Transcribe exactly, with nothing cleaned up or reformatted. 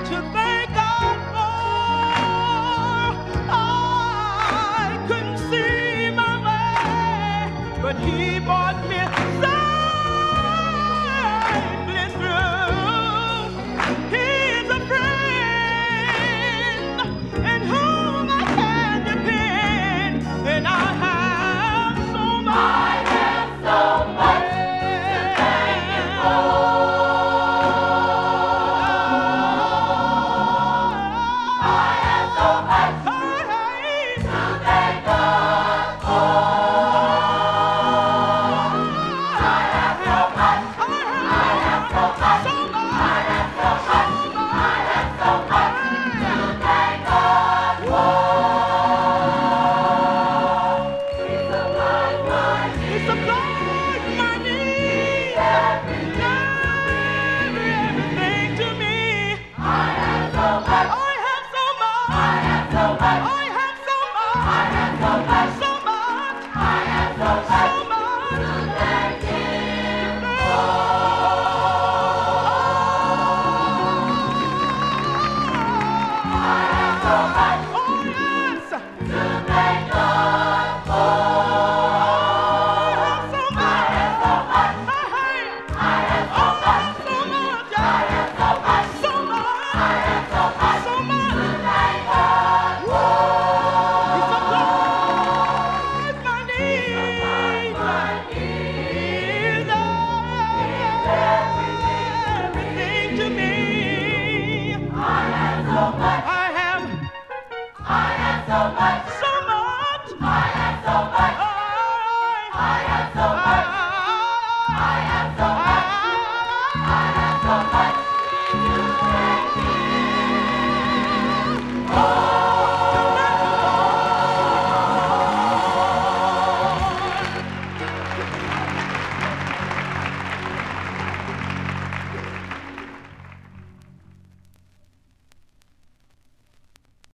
to thank God for. I couldn't see my way, but He brought me safely through. He's a friend in whom I can depend, and I have so much. I have so much to thank you for. I have so much. I have so much. I have so much.